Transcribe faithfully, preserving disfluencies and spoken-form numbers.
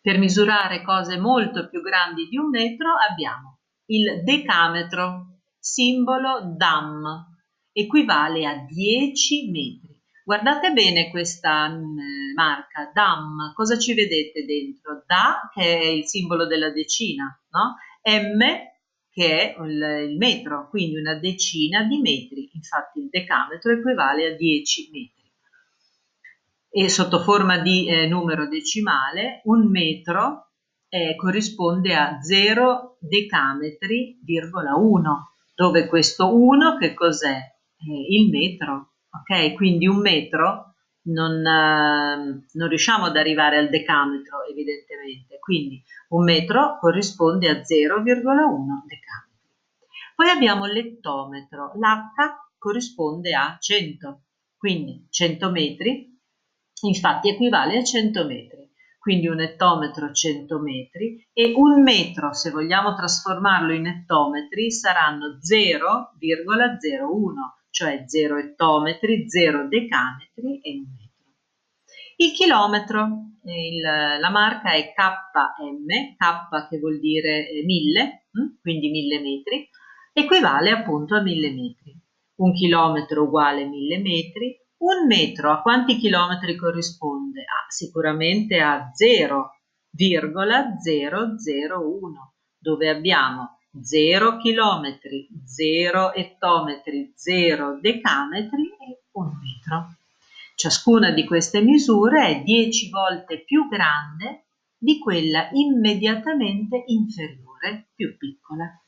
Per misurare cose molto più grandi di un metro abbiamo il decametro, simbolo D A M, equivale a dieci metri. Guardate bene questa mh, marca, D A M, cosa ci vedete dentro? Da, che è il simbolo della decina, no? M, che è il, il metro, quindi una decina di metri. Infatti il decametro equivale a dieci metri. E sotto forma di eh, numero decimale, un metro eh, corrisponde a zero decametri, virgola uno, dove questo uno che cos'è? Eh, il metro, ok? Quindi un metro non, eh, non riusciamo ad arrivare al decametro, evidentemente, quindi un metro corrisponde a zero virgola uno decametri. Poi abbiamo l'ettometro, l'H corrisponde a cento, quindi cento metri infatti equivale a cento metri, quindi un ettometro cento metri e un metro, se vogliamo trasformarlo in ettometri, saranno zero virgola zero uno, cioè zero ettometri, zero decametri e un metro. Il chilometro, il, la marca è K M, K che vuol dire mille, quindi mille metri, equivale appunto a mille metri. Un chilometro uguale mille metri. Un metro a quanti chilometri corrisponde? Ah, sicuramente a zero virgola zero zero uno, dove abbiamo zero chilometri, zero ettometri, zero decametri e un metro. Ciascuna di queste misure è dieci volte più grande di quella immediatamente inferiore, più piccola.